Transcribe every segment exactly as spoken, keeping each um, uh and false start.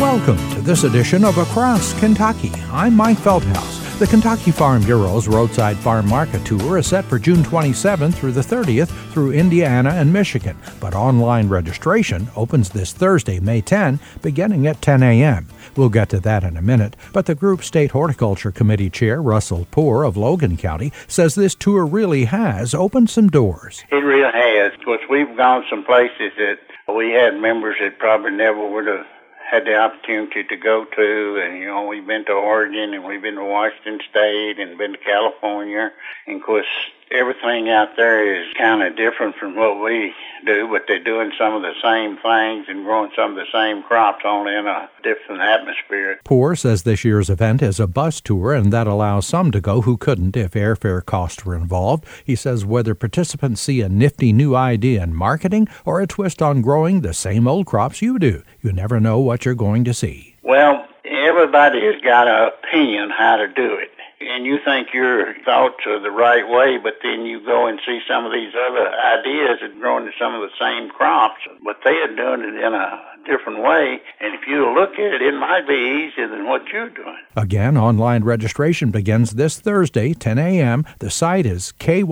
Welcome to this edition of Across Kentucky. I'm Mike Feldhaus. The Kentucky Farm Bureau's Roadside Farm Market Tour is set for June twenty-seventh through the thirtieth through Indiana and Michigan, but online registration opens this Thursday, May tenth, beginning at ten a.m. We'll get to that in a minute, but the group's State Horticulture Committee Chair, Russell Poore of Logan County, says this tour really has opened some doors. It really has. Of course, we've gone some places that we had members that probably never would have had the opportunity to go to, and you know, we've been to Oregon and we've been to Washington State and been to California, and of course everything out there is kind of different from what we do, but they're doing some of the same things and growing some of the same crops, only in a different atmosphere. Poore says this year's event is a bus tour, and that allows some to go who couldn't if airfare costs were involved. He says whether participants see a nifty new idea in marketing or a twist on growing the same old crops you do, you never know what you're going to see. Well, everybody has got an opinion how to do it. And you think your thoughts are the right way, but then you go and see some of these other ideas and growing some of the same crops, but they are doing it in a different way. And if you look at it, it might be easier than what you're doing. Again, online registration begins this Thursday, ten a.m. The site is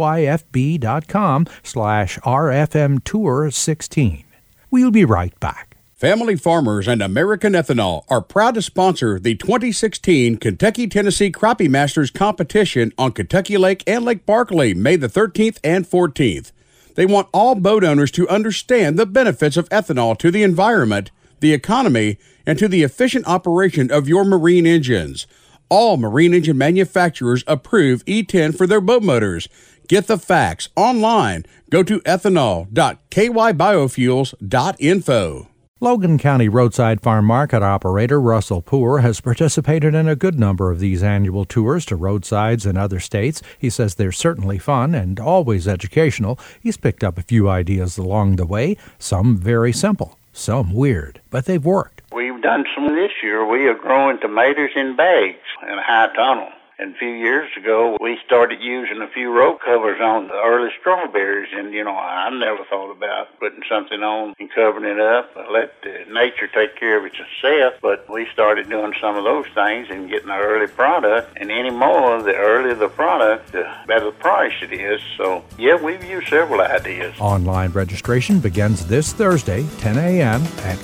kyfb.com slash RFM Tour 16. We'll be right back. Family Farmers and American Ethanol are proud to sponsor the twenty sixteen Kentucky-Tennessee Crappie Masters competition on Kentucky Lake and Lake Barkley, May the thirteenth and fourteenth. They want all boat owners to understand the benefits of ethanol to the environment, the economy, and to the efficient operation of your marine engines. All marine engine manufacturers approve E ten for their boat motors. Get the facts online. Go to ethanol dot k y biofuels dot info. Logan County Roadside Farm Market operator Russell Poore has participated in a good number of these annual tours to roadsides in other states. He says they're certainly fun and always educational. He's picked up a few ideas along the way, some very simple, some weird, but they've worked. We've done some this year. We are growing tomatoes in bags in a high tunnel. And a few years ago, we started using a few row covers on the early strawberries. And, you know, I never thought about putting something on and covering it up. Let uh, nature take care of itself. But we started doing some of those things and getting an early product. And any more, the earlier the product, the better the price it is. So, yeah, we've used several ideas. Online registration begins this Thursday, ten a.m. at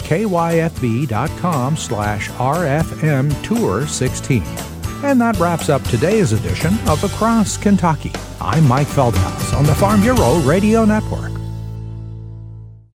kyfb.com slash RFM Tour 16. And that wraps up today's edition of Across Kentucky. I'm Mike Feldhaus on the Farm Bureau Radio Network.